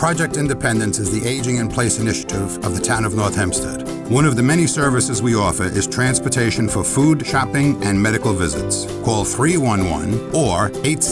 Project Independence is the Aging in Place initiative of the town of North Hempstead. One of the many services we offer is transportation for food, shopping, and medical visits. Call 311 or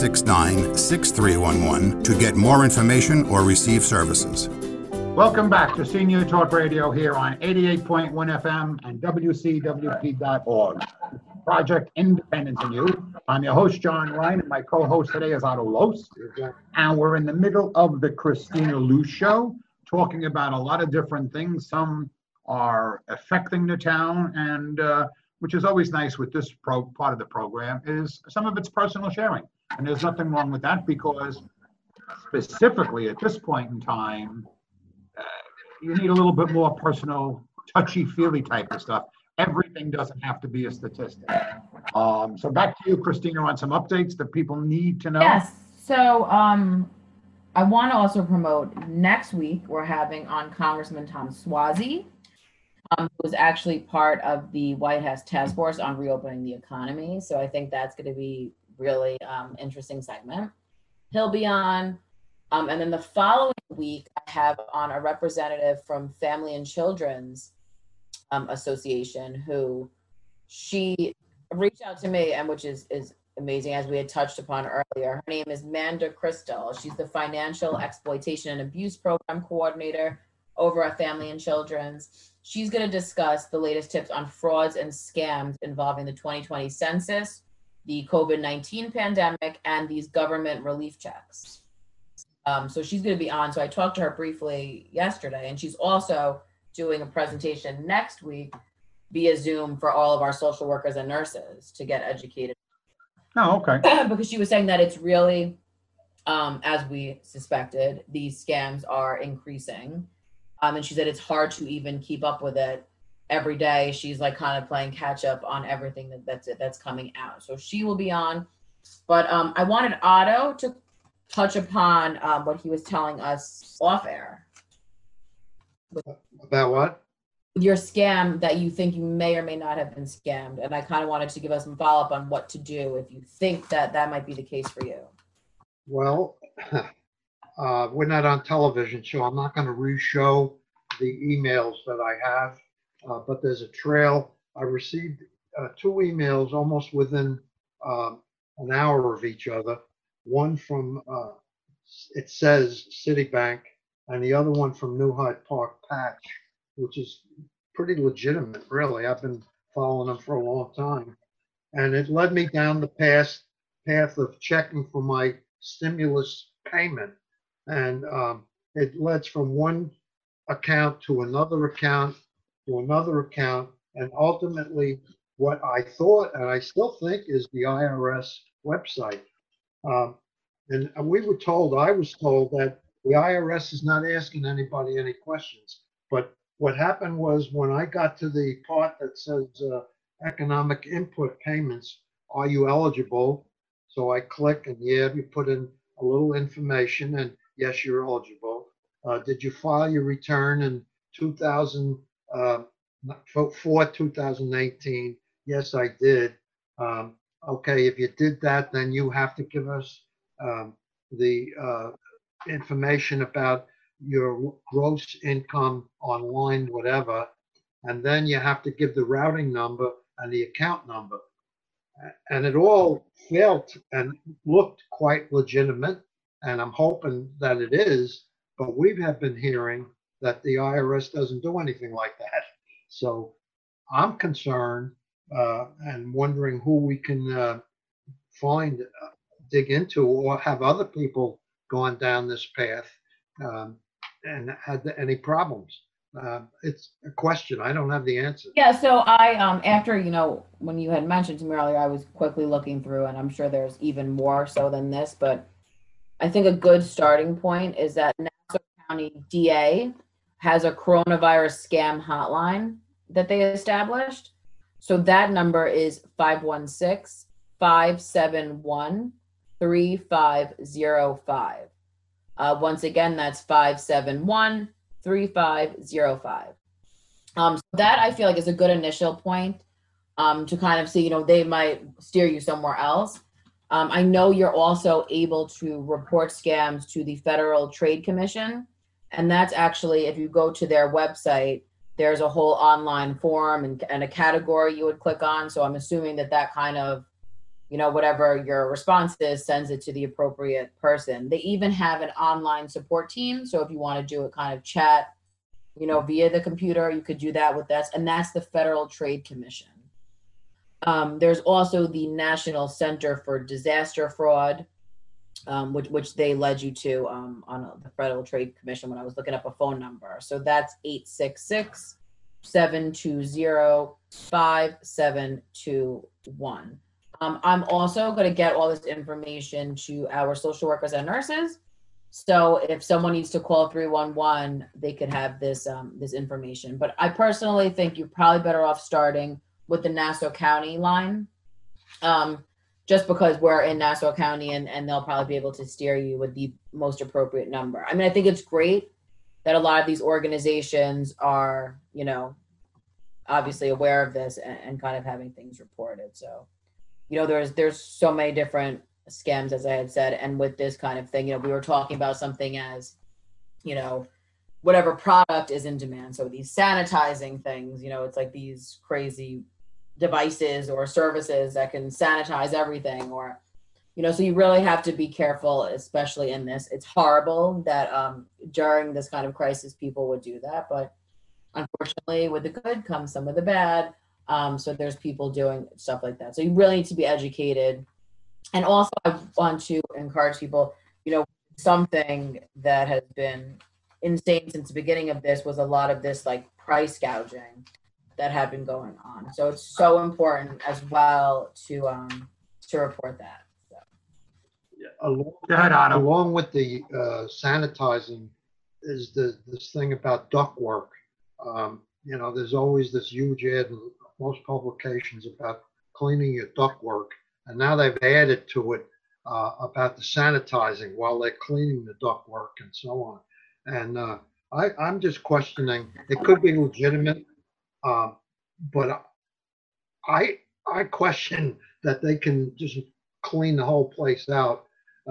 869-6311 to get more information or receive services. Welcome back to Senior Talk Radio here on 88.1 FM and WCWP.org. Project Independence in You. I'm your host, John Ryan, and my co-host today is Otto Los. And we're in the middle of the Christina Loose Show, talking about a lot of different things. Some are affecting the town, and which is always nice with this part of the program, is some of it's personal sharing. And there's nothing wrong with that, because specifically at this point in time, you need a little bit more personal, touchy-feely type of stuff. Everything doesn't have to be a statistic. So back to you, Christina, on some updates that people need to know. Yes. So I want to also promote next week, we're having on Congressman Tom Suozzi, who was actually part of the White House Task Force on Reopening the Economy. So I think that's going to be really interesting segment. He'll be on. And then the following week, I have on a representative from Family and Children's Association, who she reached out to me, and which is amazing, as we had touched upon earlier. Her name is Manda Crystal. She's the Financial Exploitation and Abuse Program Coordinator over at Family and Children's. She's going to discuss the latest tips on frauds and scams involving the 2020 census, the COVID-19 pandemic, and these government relief checks. So she's going to be on. So I talked to her briefly yesterday, and she's also doing a presentation next week via Zoom for all of our social workers and nurses to get educated. Oh, okay. Because she was saying that it's really, as we suspected, these scams are increasing. And she said it's hard to even keep up with it. Every day she's like kind of playing catch up on everything that's coming out. So she will be on. But I wanted Otto to touch upon what he was telling us off air. About what? Your scam that you think you may or may not have been scammed. And I kind of wanted to give us some follow-up on what to do if you think that that might be the case for you. Well, we're not on television, so I'm not going to re-show the emails that I have, but there's a trail. I received 2 emails almost within an hour of each other. One from, it says Citibank, and the other one from New Hyde Park Patch, which is pretty legitimate, really. I've been following them for a long time. And it led me down the path of checking for my stimulus payment. And it led from one account to another account to another account. And ultimately, what I thought, and I still think, is the IRS website. And we were told, I was told, that the IRS is not asking anybody any questions. But what happened was, when I got to the part that says economic input payments, are you eligible? So I click, and yeah, you put in a little information, and yes, you're eligible. Did you file your return in 2018? Yes, I did. Okay, if you did that, then you have to give us the information about your gross income online, whatever, and then you have to give the routing number and the account number. And it all felt and looked quite legitimate, and I'm hoping that it is, but we have been hearing that the IRS doesn't do anything like that. So I'm concerned and wondering who we can find, dig into, or have other people gone down this path and had any problems. It's a question. I don't have the answer. Yeah, so I, after, when you had mentioned to me earlier, I was quickly looking through, and I'm sure there's even more so than this, but I think a good starting point is that Nassau County DA has a coronavirus scam hotline that they established. So that number is 516-571-3505. Once again, that's 571-3505. So that I feel like is a good initial point to kind of see, they might steer you somewhere else. I know you're also able to report scams to the Federal Trade Commission. And that's actually, if you go to their website, there's a whole online form and a category you would click on. So I'm assuming that kind of, whatever your response is, sends it to the appropriate person. They even have an online support team. So if you want to do a kind of chat, via the computer, you could do that with us. And that's the Federal Trade Commission. There's also the National Center for Disaster Fraud, which they led you to on the Federal Trade Commission when I was looking up a phone number. So that's 866-720-5721. I'm also going to get all this information to our social workers and nurses. So if someone needs to call 311, they could have this information. But I personally think you're probably better off starting with the Nassau County line, just because we're in Nassau County and they'll probably be able to steer you with the most appropriate number. I mean, I think it's great that a lot of these organizations are, obviously aware of this and kind of having things reported. So, there's so many different scams, as I had said, and with this kind of thing, we were talking about something as, whatever product is in demand. So these sanitizing things, it's like these crazy devices or services that can sanitize everything, or, so you really have to be careful, especially in this. It's horrible that during this kind of crisis, people would do that, but unfortunately with the good comes some of the bad. So there's people doing stuff like that. So you really need to be educated. And also I want to encourage people, something that has been insane since the beginning of this was a lot of this like price gouging that had been going on. So it's so important as well to report that. So. Go ahead, Otto. Along with the sanitizing is this thing about ductwork. There's always this huge ad in most publications about cleaning your ductwork, and now they've added to it about the sanitizing while they're cleaning the ductwork and so on. And I'm just questioning. It could be legitimate, but I question that they can just clean the whole place out,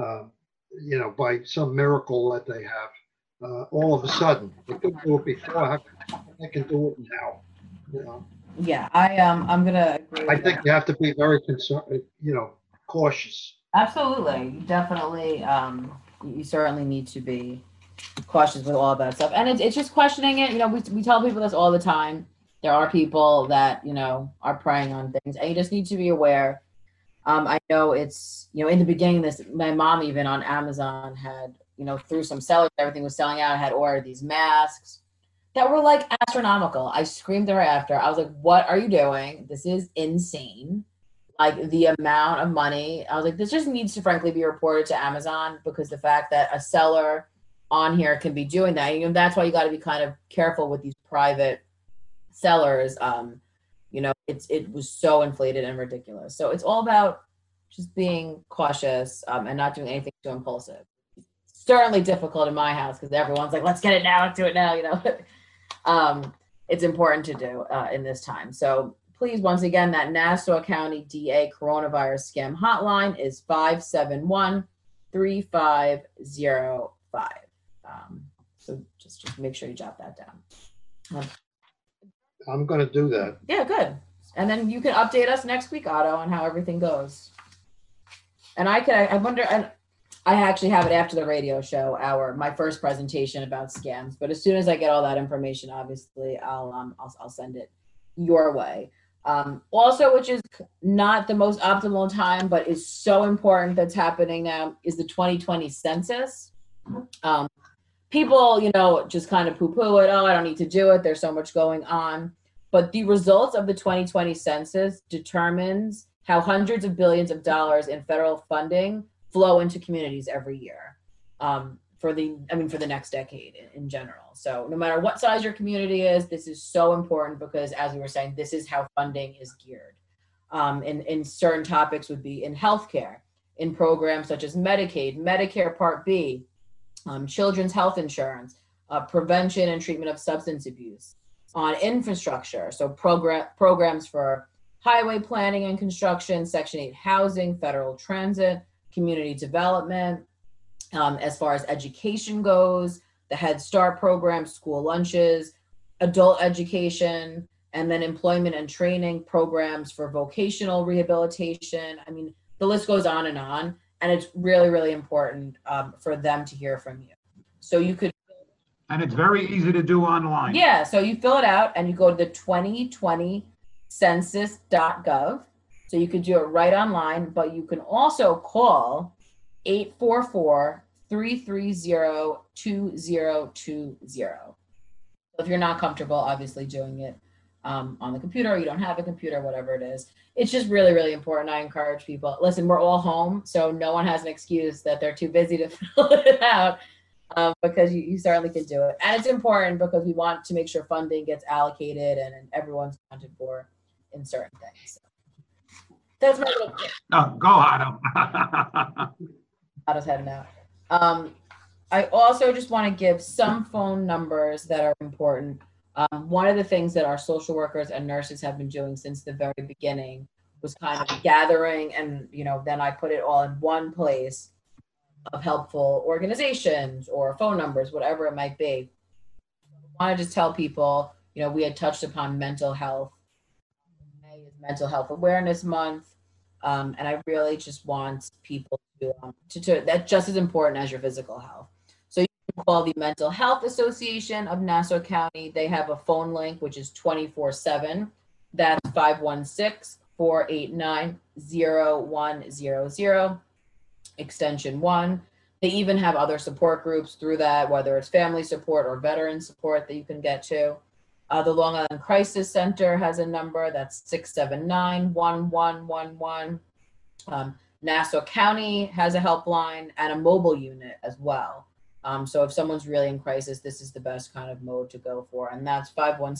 by some miracle that they have all of a sudden. They couldn't do it before. They can do it now. Yeah, I'm gonna agree with I think that. you have to be very concerned, cautious. Absolutely, you definitely. You certainly need to be cautious with all that stuff, and it's just questioning it. We tell people this all the time. There are people that are preying on things, and you just need to be aware. I know it's in the beginning, my mom even on Amazon had through some sellers, everything was selling out. I had ordered these masks that were like astronomical. I screamed at her after. I was like, "What are you doing? This is insane." Like the amount of money. I was like, this just needs to frankly be reported to Amazon, because the fact that a seller on here can be doing that, that's why you got to be kind of careful with these private sellers. It was so inflated and ridiculous. So it's all about just being cautious and not doing anything too impulsive. It's certainly difficult in my house because everyone's like, let's get it now, let's do it now, It's important to do in this time. So please, once again, that Nassau County DA coronavirus scam hotline is 571-3505. So just make sure you jot that down. I'm going to do that. Yeah, good. And then you can update us next week, Otto, on how everything goes. And I wonder, and I actually have it after the radio show, my first presentation about scams. But as soon as I get all that information, obviously, I'll send it your way. Also, which is not the most optimal time, but is so important that's happening now, is the 2020 census. People, just kind of poo-poo it. Oh, I don't need to do it. There's so much going on. But the results of the 2020 census determines how hundreds of billions of dollars in federal funding flow into communities every year for the next decade in general. So no matter what size your community is, this is so important because, as we were saying, this is how funding is geared. In certain topics would be in healthcare, in programs such as Medicaid, Medicare Part B, children's health insurance, prevention and treatment of substance abuse, on infrastructure, so programs for highway planning and construction, Section 8 housing, federal transit, community development. As far as education goes, the Head Start program, school lunches, adult education, and then employment and training programs for vocational rehabilitation. I mean, the list goes on. And it's really, really important for them to hear from you. So you could. And it's very easy to do online. Yeah, so you fill it out and you go to the 2020 census.gov. So you could do it right online, but you can also call 844-330-2020. If you're not comfortable, obviously doing it on the computer, or you don't have a computer, whatever it is. It's just really, really important. I encourage people. Listen, we're all home, so no one has an excuse that they're too busy to fill it out, because you certainly can do it. And it's important because we want to make sure funding gets allocated and everyone's accounted for in certain things. So that's my little tip. No, go, Otto. Otto's heading out. I also just want to give some phone numbers that are important. One of the things that our social workers and nurses have been doing since the very beginning was kind of gathering, and then I put it all in one place of helpful organizations or phone numbers, whatever it might be. I want to just tell people, we had touched upon mental health. May is Mental Health Awareness Month, and I really just want people to that's just as important as your physical health. So you can call the Mental Health Association of Nassau County. They have a phone link, which is 24/7. That's 516-489-0100, extension 1. They even have other support groups through that, whether it's family support or veteran support that you can get to. The Long Island Crisis Center has a number that's 679-1111. Nassau County has a helpline and a mobile unit as well. So if someone's really in crisis, this is the best kind of mode to go for. And that's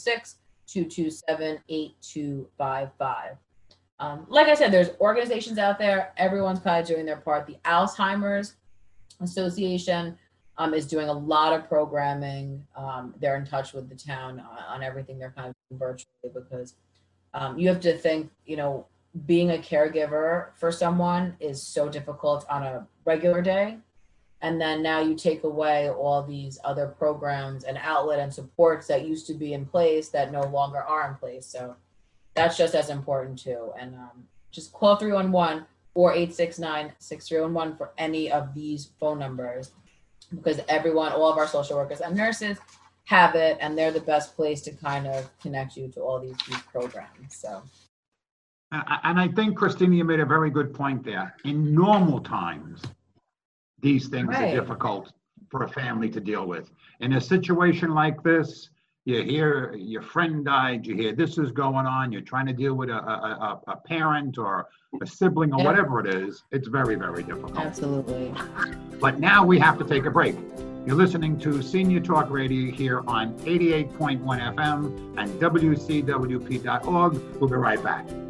516-227-8255. Like I said, there's organizations out there. Everyone's kind of doing their part. The Alzheimer's Association is doing a lot of programming. They're in touch with the town on everything. They're kind of doing virtually because you have to think, being a caregiver for someone is so difficult on a regular day. And then now you take away all these other programs and outlet and supports that used to be in place that no longer are in place. So that's just as important too. And just call 311 or 869-6311 for any of these phone numbers, because all of our social workers and nurses have it, and they're the best place to kind of connect you to all these programs. So. And I think, Christina, you made a very good point there. In normal times, these things are difficult for a family to deal with. In a situation like this, you hear your friend died, you hear this is going on, you're trying to deal with a parent or a sibling or whatever it is, it's very, very difficult. Absolutely. But now we have to take a break. You're listening to Senior Talk Radio here on 88.1 FM and WCWP.org. We'll be right back.